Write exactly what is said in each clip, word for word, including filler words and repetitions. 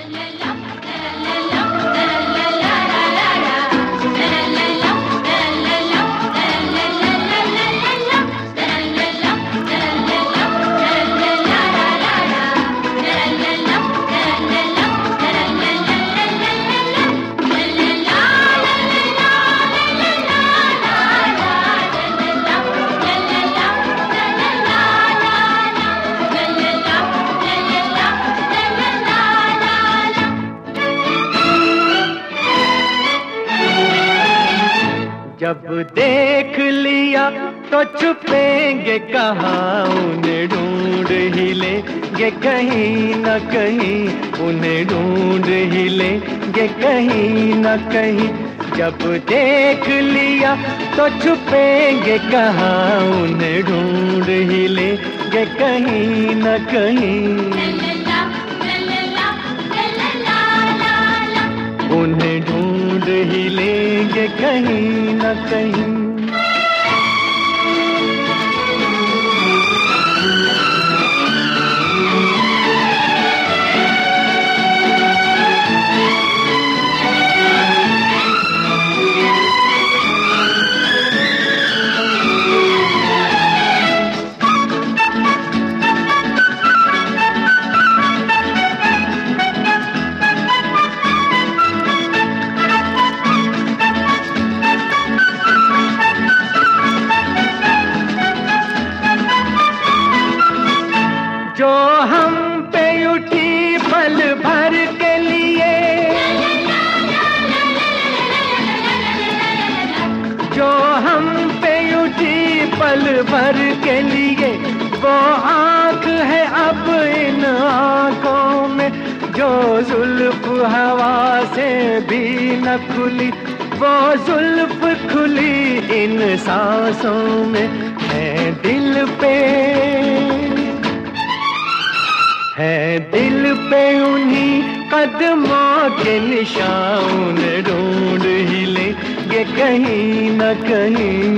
जब देख लिया तो छुपेंगे कहाँ, उन्हें ढूंढ ही लेंगे कहीं न कहीं, उन्हें ढूंढ ही लेंगे कहीं न कहीं। जब देख लिया तो छुपेंगे कहाँ, उन्हें ढूंढ ही लेंगे कहीं न कहीं, उन्हें ढूंढ ही लेंगे कहीं न कहीं। जो हम पे उठी पल भर के लिए, जो हम पे उठी पल भर के लिए, वो आँख है अब इन आँखों में, जो जुल्फ हवा से भी न खुली, वो जुल्फ खुली इन सांसों में। है दिल पे, है दिल पे उन्हीं कदमों के निशान, ढूंढ ही लेंगे कहीं न कहीं,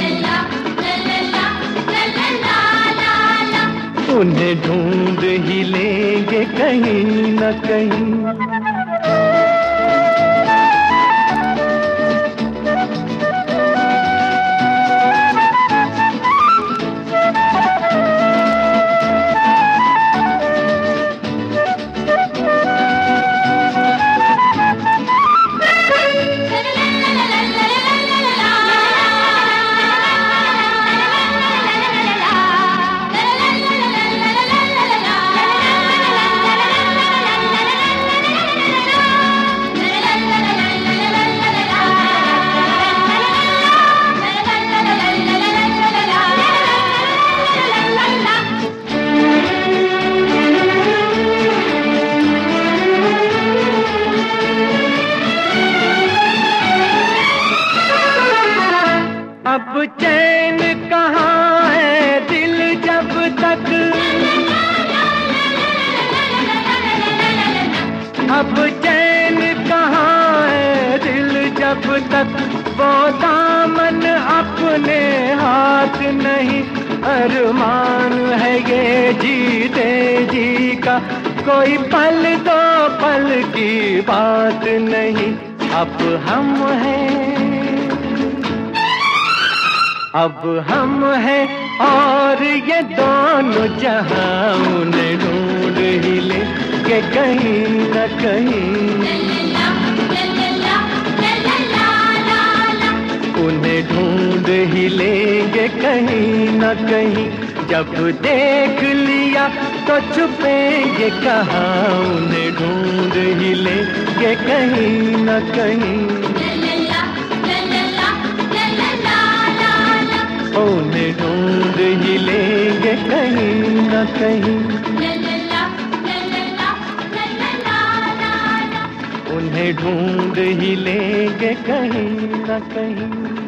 उन्हें ढूंढ ही लेंगे कहीं न कहीं। अब चैन कहाँ है दिल जब तक, अब चैन कहाँ है दिल जब तक, वो दामन अपने हाथ नहीं, अरमान है ये जीते जी का, कोई पल दो पल की बात नहीं। अब हम हैं, अब हम हैं और ये दोनों जहां, उन्हें ढूंढ ही लेंगे कहीं न कहीं, उन्हें ढूंढ ही लेंगे कहीं न कहीं। जब देख लिया तो छुपेंगे कहाँ, उन्हें ढूंढ ही लेंगे कहीं न कहीं, उन्हें ढूंढ ही लेंगे कहीं न कहीं, उन्हें ढूंढ ही लेंगे कहीं न कहीं।